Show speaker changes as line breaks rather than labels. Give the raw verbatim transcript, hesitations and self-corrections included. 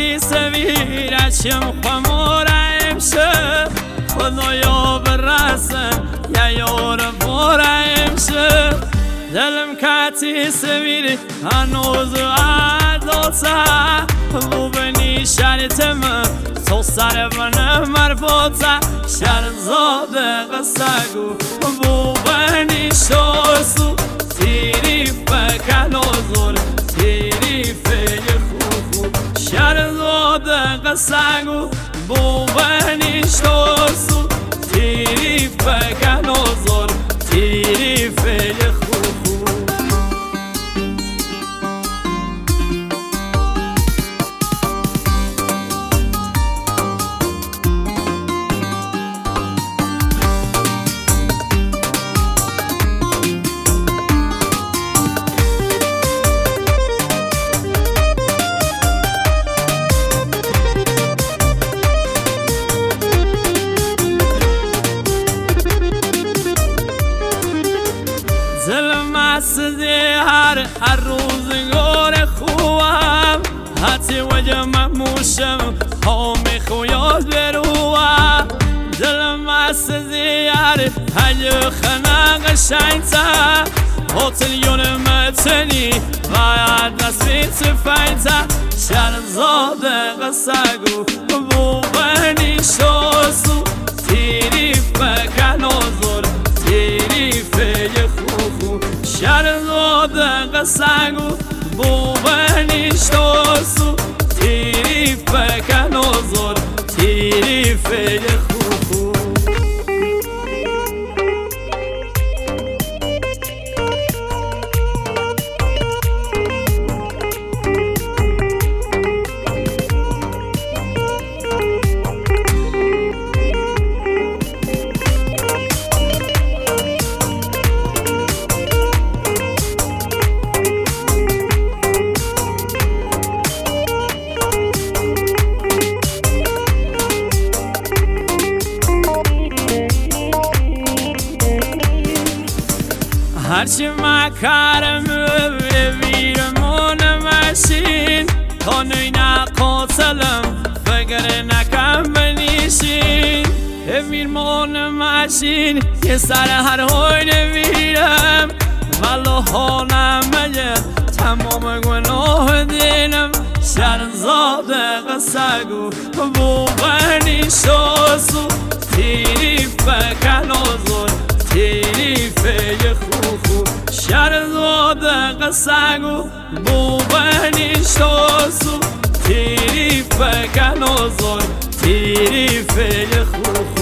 کاتی سویرشم خمورم شه خدایا برسم یا یار بارم شه دلم کاتی سویر هنوز عدالته بو بنی شرطم تو سر من مربوطه شرزاده قصگو بو بنی شوسو تیری فکن و زور تیری فی خوخو شرزاده قصگو بو بنی شوسو تیری فکن و زور تیری فی خوخو سدی هر هر روزگار خوام حتی وجه مموشم همی خویاد بروام دلم سدی هر هج خناق شاینتا هتلیون متنی باید نسبیت فاینتا شرزاده قصگو بو بنی شوسو تیری فکن و زور تیری فی خوخو شرزاده قصگو بو بنی شوسو تیری فکن و زور تیری فی خوخو هرچی مکرم بیرمون ماشین تا نوی نقاتلم فکر نکم بنیشین بیرمون ماشین یه سر هر های نویرم ولو حالم مگه تمام گناه دینم شرزاده قصگو بو بنی شوسو تیری فکن و زور تیری فی خوخو شرزاده قصگو بو بنی شوسو تیری فکن و زور تیری فی خوخو